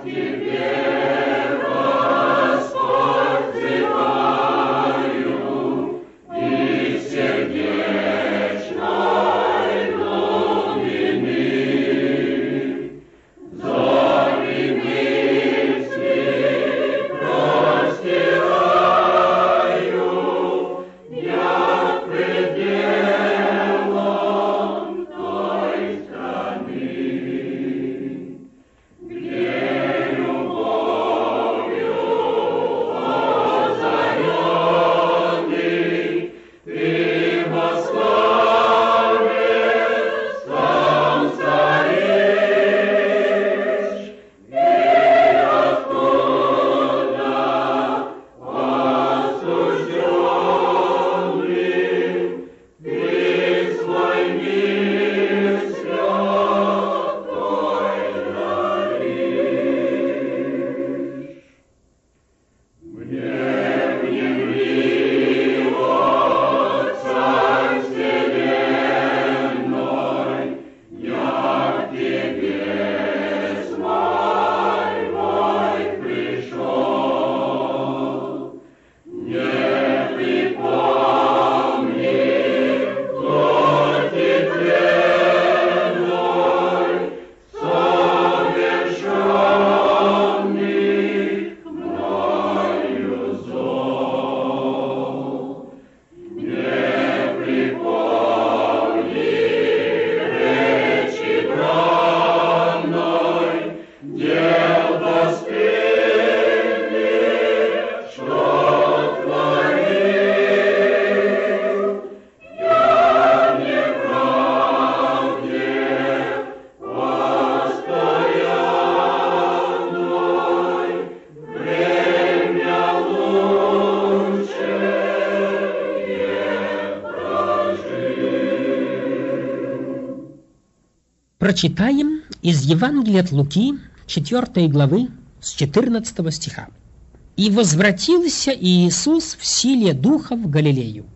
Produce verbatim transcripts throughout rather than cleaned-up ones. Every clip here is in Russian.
Прочитаем из Евангелия от Луки, четвёртой главы, с четырнадцатого стиха. «И возвратился Иисус в силе Духа в Галилею,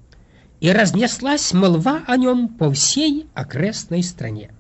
и разнеслась молва о нем по всей окрестной стране.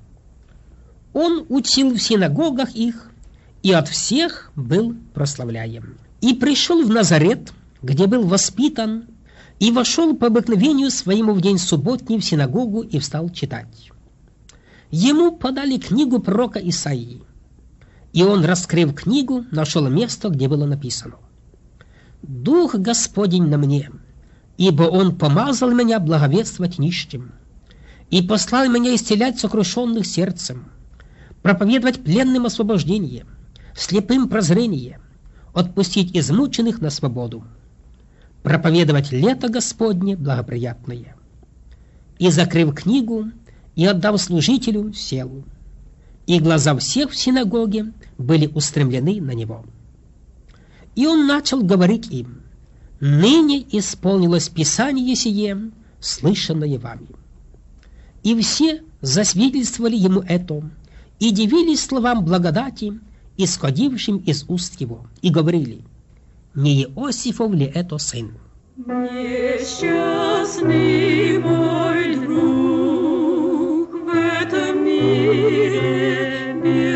Он учил в синагогах их, и от всех был прославляем. И пришел в Назарет, где был воспитан, и вошел по обыкновению своему в день субботний в синагогу и встал читать. Ему подали книгу пророка Исаии, и он, раскрыв книгу, нашел место, где было написано: «Дух Господень на мне, ибо Он помазал меня благовествовать нищим, и послал меня исцелять сокрушенных сердцем, проповедовать пленным освобождение, слепым прозрение, отпустить измученных на свободу, проповедовать лето Господне благоприятное». И, закрыв книгу, и отдав служителю, сел. И глаза всех в синагоге были устремлены на него. И он начал говорить им: «Ныне исполнилось Писание сие, слышанное вами». И все засвидетельствовали ему это, и дивились словам благодати, исходившим из уст его, и говорили: «Не Иосифов ли это сын?» Несчастный мой друг в этом мире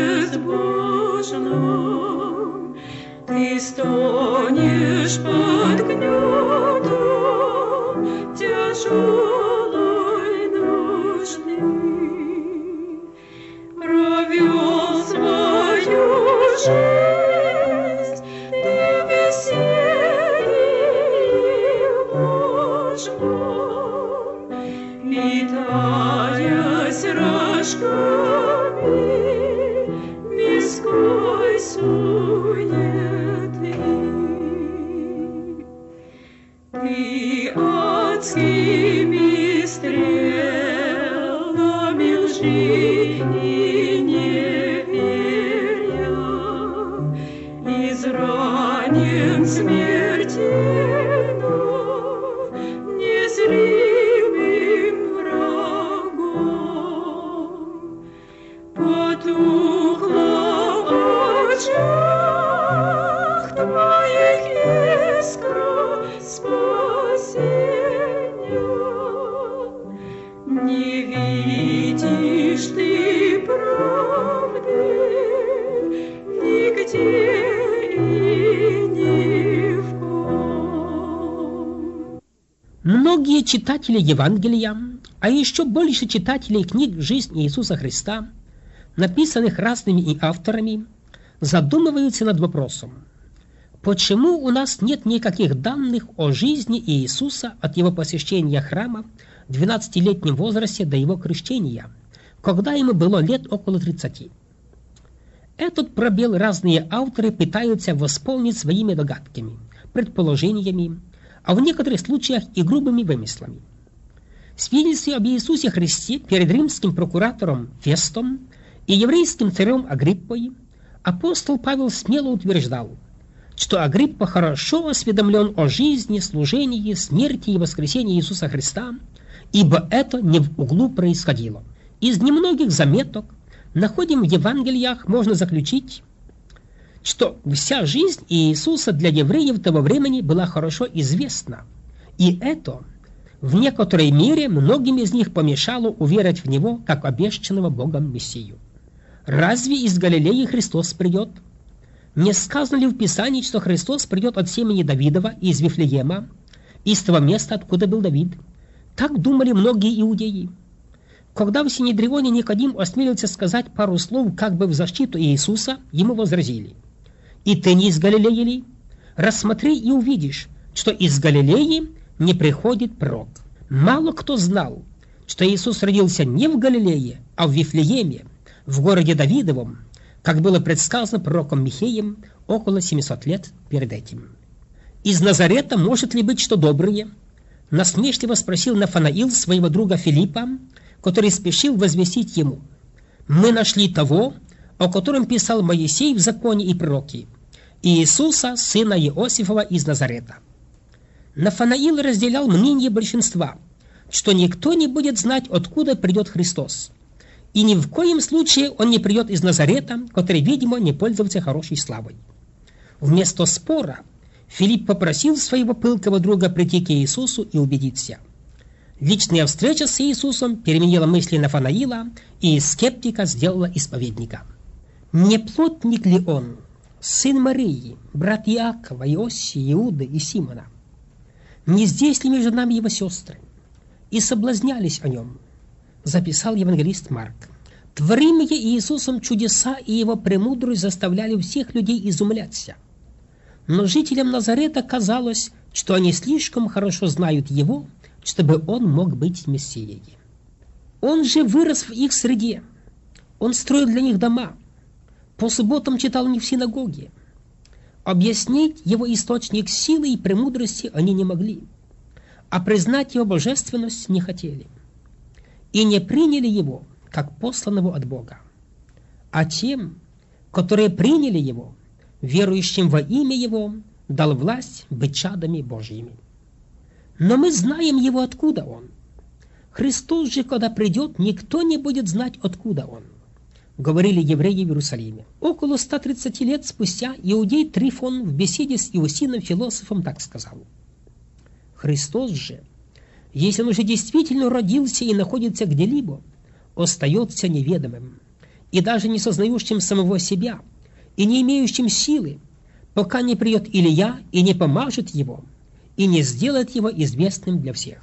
безбожном, ты стонешь под гнетом тяжелой нужды, провел свою жизнь ты в веселье ложном, питаясь рожками мирской суеты. Ты адскими стрелами лжи и неверия Многие читатели Евангелия, а еще больше читателей книг жизни Иисуса Христа, написанных разными и авторами, задумываются над вопросом, почему у нас нет никаких данных о жизни Иисуса от его посещения храма в двенадцатилетнем возрасте до его крещения, когда ему было лет около тридцати. Этот пробел разные авторы пытаются восполнить своими догадками, предположениями, а в некоторых случаях и грубыми вымыслами. В свидетельстве об Иисусе Христе перед римским прокуратором Фестом и еврейским царем Агриппой апостол Павел смело утверждал, что Агриппа хорошо осведомлен о жизни, служении, смерти и воскресении Иисуса Христа, ибо это не в углу происходило. Из немногих заметок находим в Евангелиях, можно заключить, что вся жизнь Иисуса для евреев того времени была хорошо известна, и это в некоторой мере многим из них помешало уверовать в Него как обещанного Богом Мессию. Разве из Галилеи Христос придет? Не сказано ли в Писании, что Христос придет от семени Давидова из Вифлеема, из того места, откуда был Давид? Так думали многие иудеи. Когда в Синедрионе Никодим осмелился сказать пару слов как бы в защиту Иисуса, ему возразили: «И ты не из Галилеи ли? Рассмотри и увидишь, что из Галилеи не приходит пророк». Мало кто знал, что Иисус родился не в Галилее, а в Вифлееме, в городе Давидовом, как было предсказано пророком Михеем около семисот лет перед этим. «Из Назарета может ли быть что доброе?» Насмешливо спросил Нафанаил своего друга Филиппа, который спешил возвестить ему: «Мы нашли того, о котором писал Моисей в законе и пророки, Иисуса, сына Иосифова из Назарета». Нафанаил разделял мнение большинства, что никто не будет знать, откуда придет Христос, и ни в коем случае он не придет из Назарета, который, видимо, не пользовался хорошей славой. Вместо спора Филипп попросил своего пылкого друга прийти к Иисусу и убедиться. Личная встреча с Иисусом переменила мысли Нафанаила, и из скептика сделала исповедника. Не плотник ли он, сын Марии, брат Иакова, Иосии, Иуды и Симона? Не здесь ли между нами его сестры? И соблазнялись о нем, записал евангелист Марк. Творимые Иисусом чудеса и его премудрость заставляли всех людей изумляться. Но жителям Назарета казалось, что они слишком хорошо знают его, чтобы он мог быть Мессией. Он же вырос в их среде. Он строил для них дома. По субботам читал не в синагоге. Объяснить его источник силы и премудрости они не могли, а признать его божественность не хотели. И не приняли его, как посланного от Бога. А тем, которые приняли его, верующим во имя его, дал власть быть чадами Божьими. Но мы знаем его, откуда он. Христос же, когда придет, никто не будет знать, откуда он, говорили евреи в Иерусалиме. Около ста тридцати лет спустя иудей Трифон в беседе с Иосином философом так сказал: Христос же, если он уже действительно родился и находится где-либо, остается неведомым и даже не сознающим самого себя и не имеющим силы, пока не придет Илия и не помажет его и не сделает его известным для всех.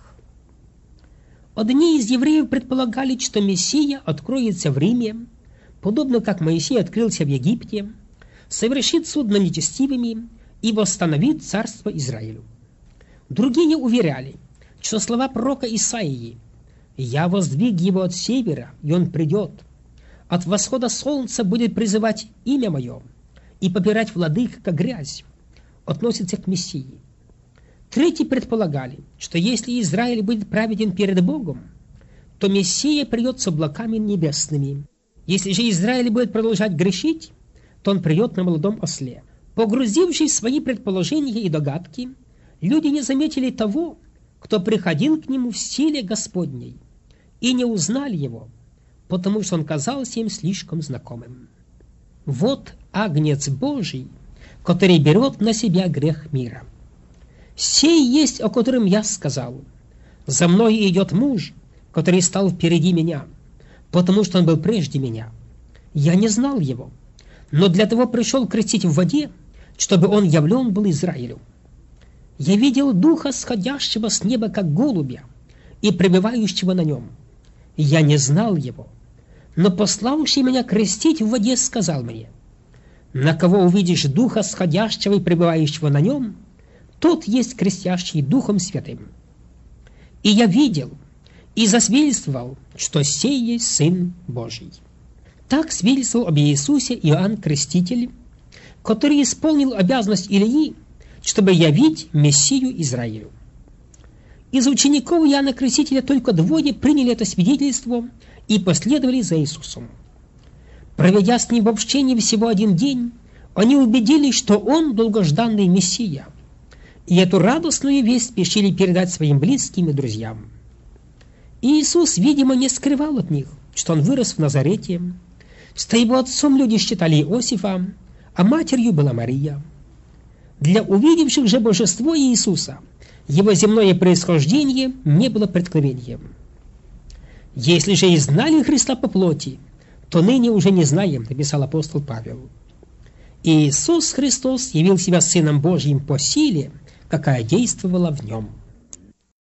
Одни из евреев предполагали, что Мессия откроется в Риме, подобно как Моисей открылся в Египте, совершит суд над нечестивыми и восстановит царство Израилю. Другие уверяли, что слова пророка Исаии: «Я воздвиг его от севера, и он придет. От восхода солнца будет призывать имя мое и попирать владык, как грязь», относятся к Мессии. Третьи предполагали, что если Израиль будет праведен перед Богом, то Мессия придет с облаками небесными. Если же Израиль будет продолжать грешить, то он придет на молодом осле. Погрузившись в свои предположения и догадки, люди не заметили того, кто приходил к нему в силе Господней, и не узнали его, потому что он казался им слишком знакомым. Вот Агнец Божий, который берет на себя грех мира. Сей есть, о котором я сказал: за мной идет муж, который стал впереди меня, потому что он был прежде меня. Я не знал его, но для того пришел крестить в воде, чтобы он явлен был Израилю. Я видел Духа, сходящего с неба, как голубя, и пребывающего на нем. Я не знал его, но пославший меня крестить в воде сказал мне: на кого увидишь Духа, сходящего и пребывающего на нем, тот есть крестящий Духом Святым. И я видел и засвидетельствовал, что сей есть Сын Божий. Так свидетельствовал об Иисусе Иоанн Креститель, который исполнил обязанность Илии, чтобы явить Мессию Израилю. Из учеников Иоанна Крестителя только двое приняли это свидетельство и последовали за Иисусом. Проведя с ним в общении всего один день, они убедились, что он долгожданный Мессия, и эту радостную весть спешили передать своим близким и друзьям. И Иисус, видимо, не скрывал от них, что он вырос в Назарете, что его отцом люди считали Иосифа, а матерью была Мария. Для увидевших же божество Иисуса его земное происхождение не было преткновением. «Если же и знали Христа по плоти, то ныне уже не знаем», написал апостол Павел. И Иисус Христос явил себя Сыном Божьим по силе, какая действовала в нем.